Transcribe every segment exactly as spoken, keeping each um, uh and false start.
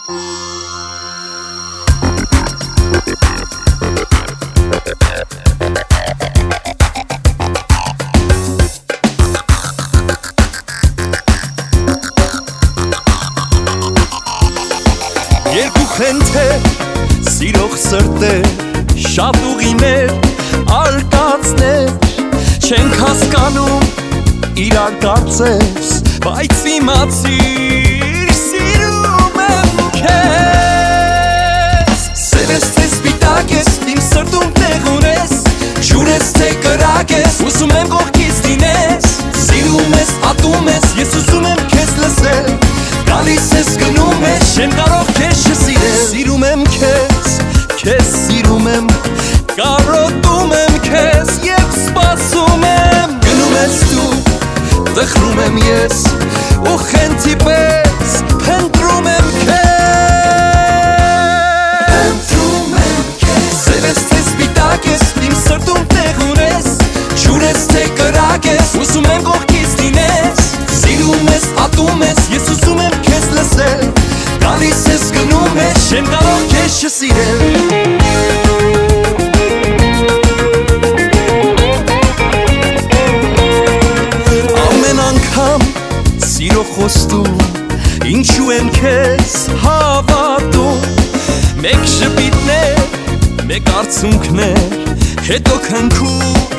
Երկու խենթե սիրող սրտեր շատ ուղիներ արկածներ չենք հասկանում իրար կարծես բայց իմացիր սիրում եմ քեզ սև ես թե սպիտակ ես իմ սրտում տեղ ունես ջուր ես թե կրակ ես ուզում եմ կողքից լինես սիրում ես ատում ես ես ուզում եմ քեզ լսել գալիս ես գնում ես չեմ կարող քեզ չսիրել սիրում եմ քեզ քեզ սիրում եմ կարոտում եմ քեզ և սպասում եմ գնում ես դու տխրում եմ ես ու խենթի պես փնտրում եմ քեզ փնտրում եմ քեզ սև ես թե սպիտակ ես իմ սրտում տեղ ունես ջուր ես թե կրակ ես ուզում եմ կողքից լինես սիրում ես ատում ես ես ուզում եմ քեզ լսել գալիս ես գնում ես չեմ կարող քեզ չսիրել Սիրո խոստում, ինչու եմ քեզ հավատում Մեկ շպիտներ, մեկ արցունքներ, հետո քնքուշ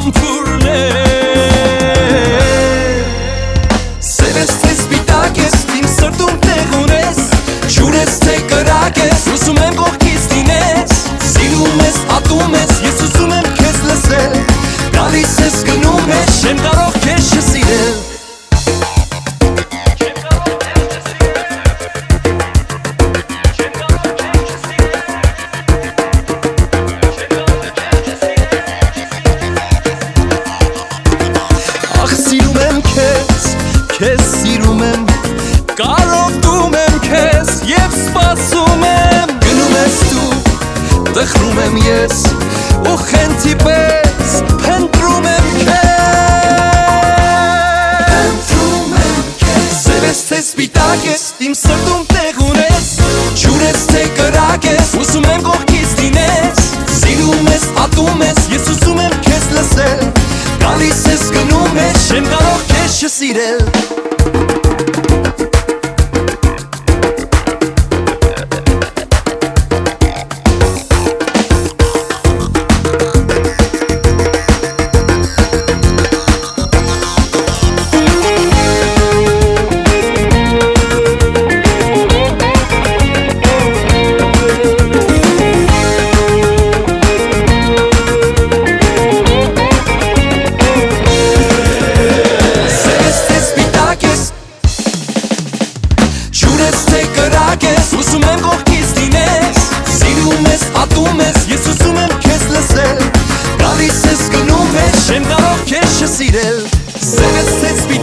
համբուրներ Սև ես թե սպիտակ ես, իմ սրտում տեղ ունես ջուր ես թե կրակ ես, ուզում եմ կողքից լինես Սիրում ես, ատում ես, ես ուզում եմ քեզ լսել Գալիս ես գնում ես, չեմ կարող քեզ չսիրել Քեզ սիրում եմ, կարոտում եմ քեզ և սպասում եմ Գնում ես դու, տխրում եմ ես ու խենթի պես փնտրում եմ քեզ Փնտրում եմ քեզ Սև ես թե սպիտակ ես, իմ սրտում տեղ ունես ջուր ես թե կրակ ես, ուզում եմ կողքից լինես Սիրում ես, ատում ես, ես ուզում եմ քեզ լսել Գալիս ես գնում ես, չեմ կարող քեզ չսիրել Ուզում եմ կողքից լինես Սիրում ես, ատում ես, ես ուզում եմ քեզ լսել Գալիս ես գնում ես, չեմ կարող քեզ չսիրել Սև ես թե